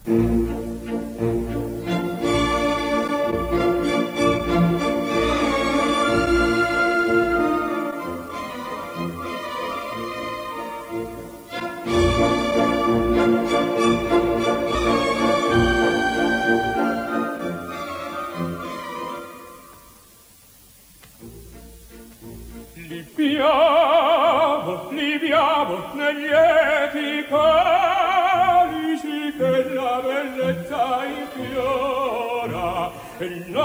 Libiamo negli lieti calici che la bellezza infiora e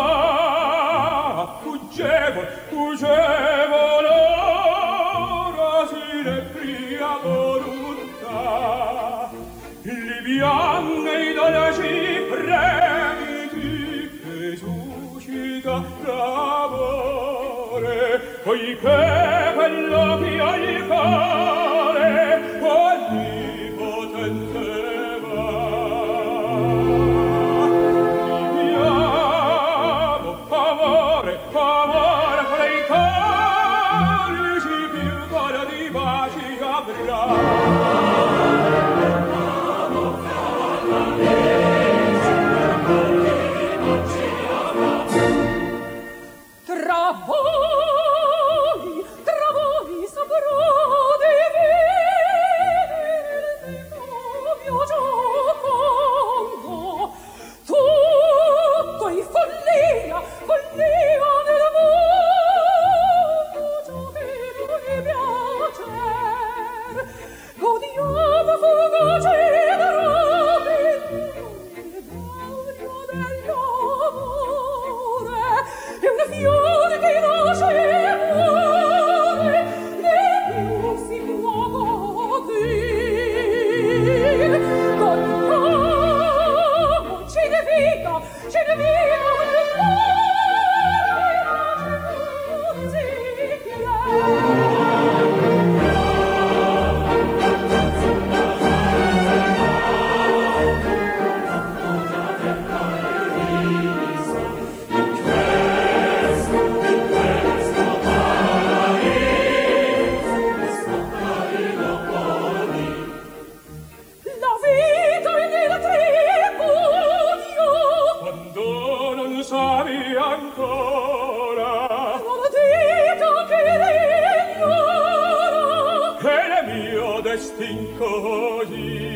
là fuggevo l'ora s'inebria volontà libiam nei dolci fremiti che suscita l'amore poiché quello che ha il cuore onnipotente va. Viviamo, favore, fra i calici più cuore di baci avrà. Tra voi saprò di vivere mio giocondo tutto in follia nel mondo ciò che lui piacer godiamo fugace è una fiore che nasce e muore né più si può godere cantiamo ce ne viva nel cuore ancora non dico che lei ignora che è mio destin così